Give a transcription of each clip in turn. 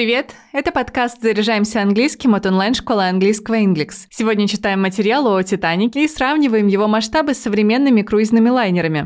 Привет! Это подкаст «Заряжаемся английским» от онлайн-школы английского Inglix. Сегодня читаем материал о «Титанике» и сравниваем его масштабы с современными круизными лайнерами.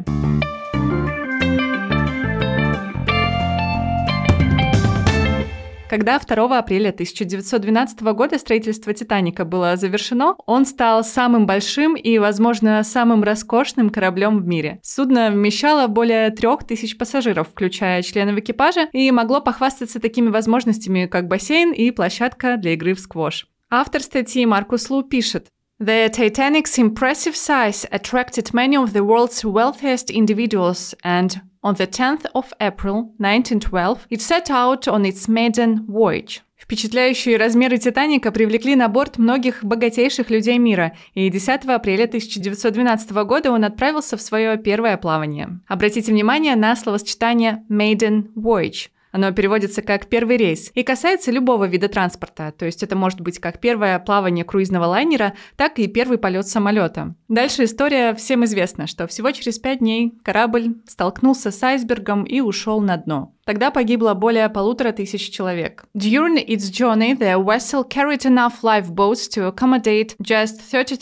Когда 2 апреля 1912 года строительство «Титаника» было завершено, он стал самым большим и, возможно, самым роскошным кораблем в мире. Судно вмещало более 3000 пассажиров, включая членов экипажа, и могло похвастаться такими возможностями, как бассейн и площадка для игры в сквош. Автор статьи Маркус Лу пишет: The Titanic's impressive size attracted many of the world's wealthiest individuals, and on the 10th of April 1912 it set out on its maiden voyage. Впечатляющие размеры «Титаника» привлекли на борт многих богатейших людей мира, и 10 апреля 1912 года он отправился в свое первое плавание. Обратите внимание на словосочетание «maiden voyage». Оно переводится как «первый рейс» и касается любого вида транспорта, то есть это может быть как первое плавание круизного лайнера, так и первый полет самолета. Дальше история всем известна, что всего через 5 дней корабль столкнулся с айсбергом и ушел на дно. Тогда погибло более 1500 человек. During its journey, the vessel carried enough lifeboats to accommodate just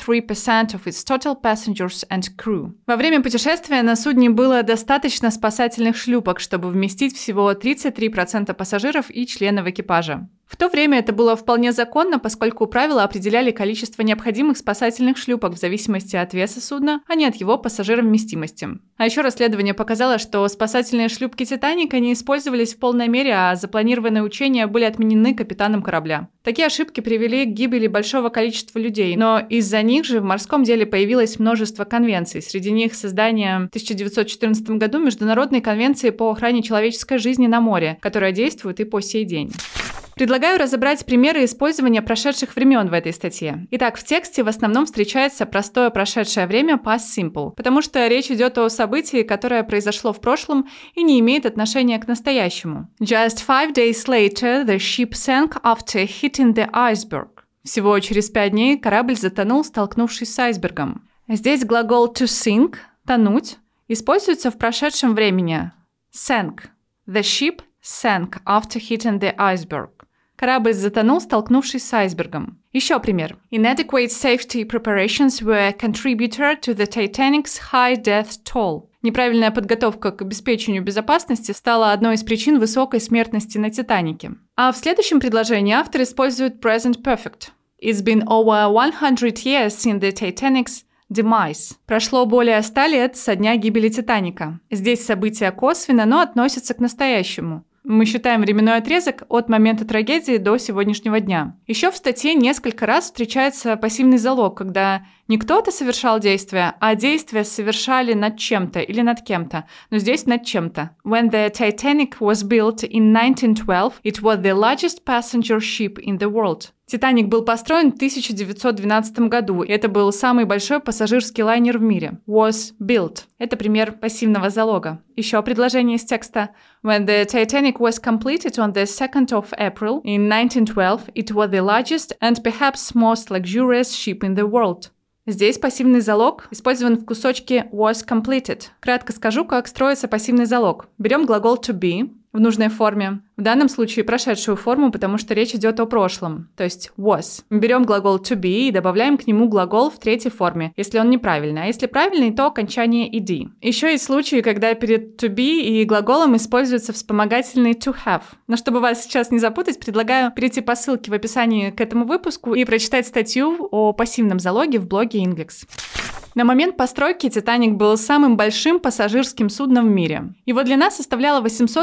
33% of its total passengers and crew. Во время путешествия на судне было достаточно спасательных шлюпок, чтобы вместить всего 33% пассажиров и членов экипажа. В то время это было вполне законно, поскольку правила определяли количество необходимых спасательных шлюпок в зависимости от веса судна, а не от его пассажировместимости. А еще расследование показало, что спасательные шлюпки «Титаника» не использовались в полной мере, а запланированные учения были отменены капитаном корабля. Такие ошибки привели к гибели большого количества людей, но из-за них же в морском деле появилось множество конвенций. Среди них создание в 1914 году Международной конвенции по охране человеческой жизни на море, которая действует и по сей день. Предлагаю разобрать примеры использования прошедших времен в этой статье. Итак, в тексте в основном встречается простое прошедшее время past simple, потому что речь идет о событии, которое произошло в прошлом и не имеет отношения к настоящему. Just 5 days later, the ship sank after hitting the iceberg. Всего через 5 дней корабль затонул, столкнувшись с айсбергом. Здесь глагол to sink – тонуть используется в прошедшем времени. Sank. The ship sank after hitting the iceberg. Корабль затонул, столкнувшись с айсбергом. Еще пример. Inadequate safety preparations were a contributor to the Titanic's high death toll. Неправильная подготовка к обеспечению безопасности стала одной из причин высокой смертности на «Титанике». А в следующем предложении автор использует present perfect. It's been over 100 years since the Titanic's demise. Прошло более 100 лет со дня гибели «Титаника». Здесь событие косвенно, но относится к настоящему. Мы считаем временной отрезок от момента трагедии до сегодняшнего дня. Еще в статье несколько раз встречается пассивный залог, когда не кто-то совершал действие, а действия совершали над чем-то или над кем-то, но здесь над чем-то. When the Titanic was built in 1912, it was the largest passenger ship in the world. «Титаник» был построен в 1912 году, и это был самый большой пассажирский лайнер в мире. Was built. Это пример пассивного залога. Еще предложение из текста. When the Titanic was completed on the 2nd of April in 1912, it was the largest and perhaps most luxurious ship in the world. Здесь пассивный залог использован в кусочке was completed. Кратко скажу, как строится пассивный залог. Берем глагол to be в нужной форме. В данном случае прошедшую форму, потому что речь идет о прошлом, то есть was. Берем глагол to be и добавляем к нему глагол в третьей форме, если он неправильный, а если правильный, то окончание ed. Еще есть случаи, когда перед to be и глаголом используется вспомогательный to have. Но чтобы вас сейчас не запутать, предлагаю перейти по ссылке в описании к этому выпуску и прочитать статью о пассивном залоге в блоге Inglix. На момент постройки «Титаник» был самым большим пассажирским судном в мире. Его длина составляла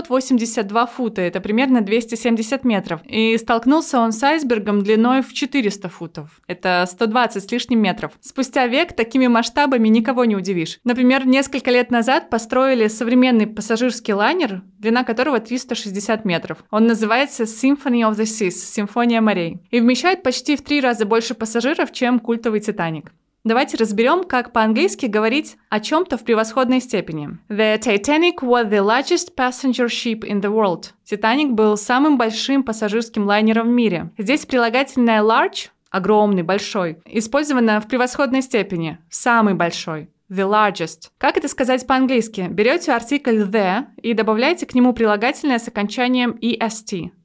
882 фута, это примерно 270 метров, и столкнулся он с айсбергом длиной в 400 футов, это 120 с лишним метров. Спустя век такими масштабами никого не удивишь. Например, несколько лет назад построили современный пассажирский лайнер, длина которого 360 метров. Он называется Symphony of the Seas, Симфония морей, и вмещает почти в 3 раза больше пассажиров, чем культовый «Титаник». Давайте разберем, как по-английски говорить о чем-то в превосходной степени. The Titanic was the largest passenger ship in the world. «Титаник» был самым большим пассажирским лайнером в мире. Здесь прилагательное large, огромный, большой, использовано в превосходной степени, самый большой. The largest. Как это сказать по-английски? Берете артикль the и добавляете к нему прилагательное с окончанием est.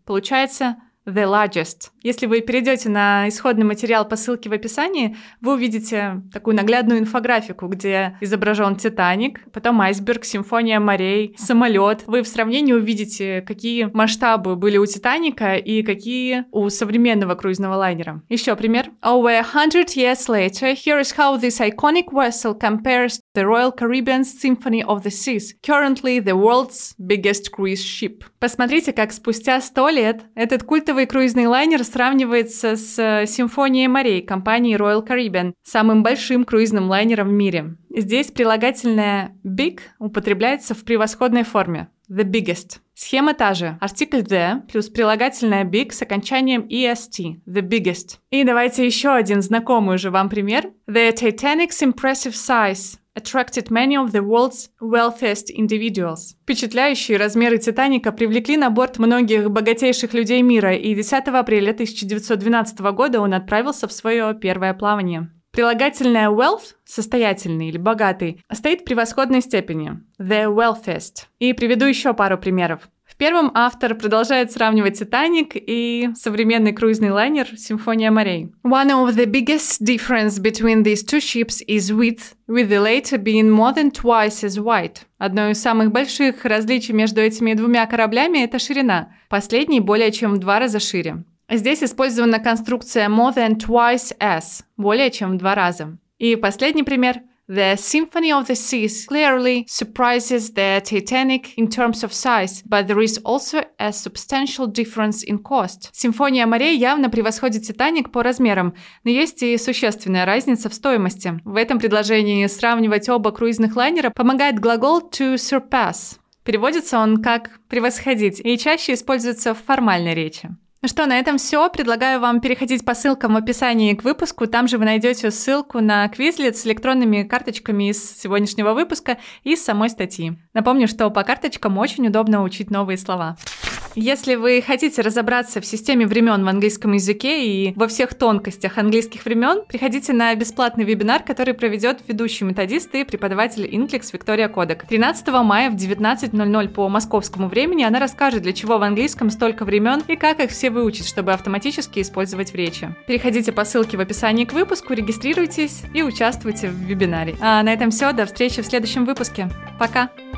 Получается the largest. Если вы перейдете на исходный материал по ссылке в описании, вы увидите такую наглядную инфографику, где изображен Титаник, потом айсберг, симфония морей, самолет. Вы в сравнении увидите, какие масштабы были у Титаника и какие у современного круизного лайнера. Еще пример. Over 100 years later, here is how this iconic vessel compares to the Royal Caribbean's Symphony of the Seas, currently the world's biggest cruise ship. Посмотрите, как спустя 100 лет этот культовый круизный лайнер сравнивается с Симфонией морей компании Royal Caribbean, самым большим круизным лайнером в мире. Здесь прилагательное big употребляется в превосходной форме. The biggest. Схема та же. Артикль the плюс прилагательное big с окончанием est. The biggest. И давайте еще один знакомый уже вам пример. The Titanic's impressive size attracted many of the world's wealthiest individuals. Впечатляющие размеры Титаника привлекли на борт многих богатейших людей мира, и 10 апреля 1912 года он отправился в свое первое плавание. Прилагательное wealth, состоятельный или богатый, стоит в превосходной степени. The wealthiest. И приведу еще пару примеров. В первом автор продолжает сравнивать Титаник и современный круизный лайнер Симфония морей. One of the biggest difference between these two ships is width, with the latter being more than twice as wide. Одно из самых больших различий между этими двумя кораблями – это ширина. Последний более чем в 2 раза шире. Здесь использована конструкция more than twice as, более чем в 2 раза. И последний пример. The Symphony of the Seas clearly surprises the Titanic in terms of size, but there is also a substantial difference in cost. Симфония морей явно превосходит Титаник по размерам, но есть и существенная разница в стоимости. В этом предложении сравнивать оба круизных лайнера помогает глагол to surpass. Переводится он как «превосходить» и чаще используется в формальной речи. Ну что, на этом все. Предлагаю вам переходить по ссылкам в описании к выпуску. Там же вы найдете ссылку на Quizlet с электронными карточками из сегодняшнего выпуска и с самой статьи. Напомню, что по карточкам очень удобно учить новые слова. Если вы хотите разобраться в системе времен в английском языке и во всех тонкостях английских времен, приходите на бесплатный вебинар, который проведет ведущий методист и преподаватель Inklix Виктория Кодек. 13 мая в 19:00 по московскому времени она расскажет, для чего в английском столько времен и как их все выучить, чтобы автоматически использовать в речи. Переходите по ссылке в описании к выпуску, регистрируйтесь и участвуйте в вебинаре. А на этом все. До встречи в следующем выпуске. Пока!